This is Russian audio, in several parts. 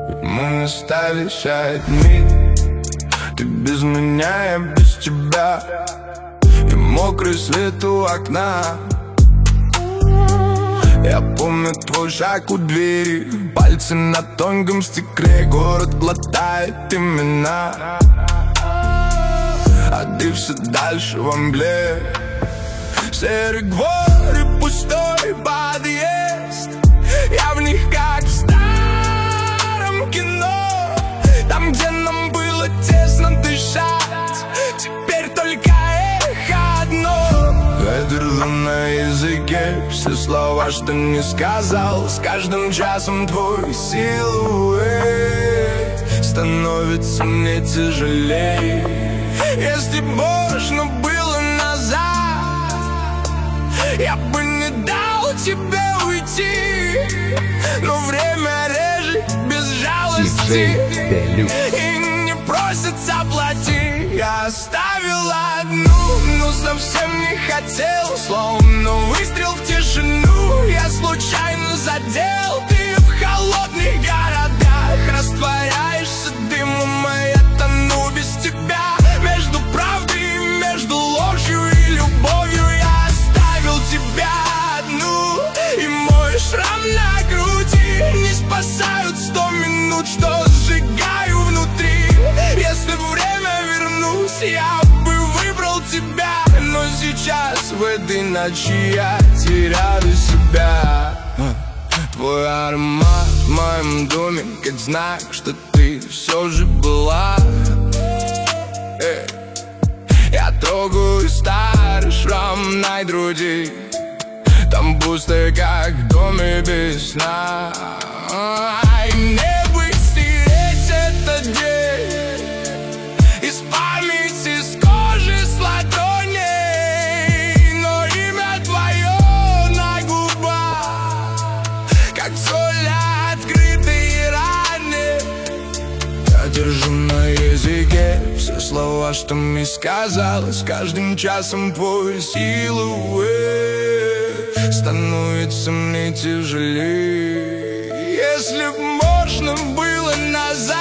Мы не остались одни. Ты без меня, я без тебя. И мокрый свет у окна. Я помню твой шаг у двери, пальцы на тонком стекле. Город глотает имена, а ты все дальше во мгле. Серый двор и пустой подъезд. Я в них как в старом кино. Там, где нам было тесно дышать, теперь только эхо одно. Ветер на языке, все слова, что не сказал. С каждым часом твой силуэт становится мне тяжелей. Если б можно было назад, я бы не дал тебе уйти. Но время режет без жалости и не просит заплати. Я оставил одну, но совсем не хотел. Словно выстрел в тишину я случайно задел. Ты в холодных городах растворяешься дымом, а я тону без тебя. Между правдой и между ложью и любовью я оставил тебя одну. И мой шрам на груди не спасают 100 минут, что сжигаю внутри. Если в время вернусь, я бы выбрал тебя. Но сейчас в этой ночи я теряю себя. Твой аромат в моем доме, как знак, что ты все же была. Я трогаю старый шрам на груди. Там пусто, как в доме без сна. И мне бы стереть этот день из памяти, с кожи, с ладоней. Но имя твое на губах, как соль открытой раны. Я держу на языке все слова, что мне сказала. С каждым часом твой силуэт становится мне тяжелее. Если б можно было назад,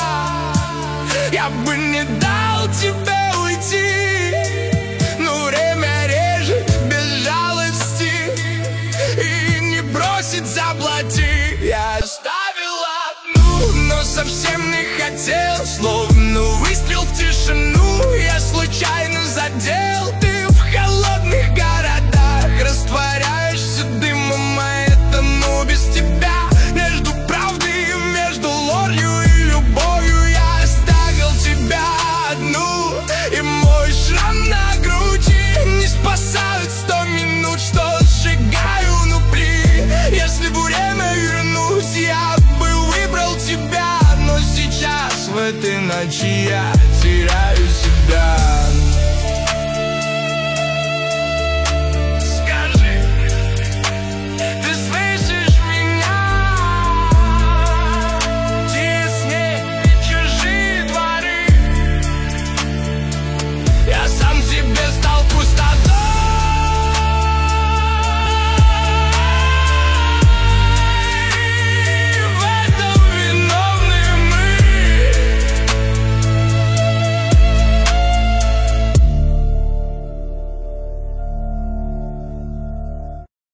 я бы не дал тебе уйти. Но время режет без жалости и не бросит заплати. Я оставил одну, но совсем не хотел. Словно выстрел в тишину я случайно задел. Ты в холодных городах растворяешься дымом, а это ну без тебя. Между правдой и между ложью и любовью я оставил тебя одну. И мой шрам на груди не спасают 100 минут, что сжигаю внутри. Если бы время вернусь, я бы выбрал тебя. Но сейчас в этой ночи я теряю себя.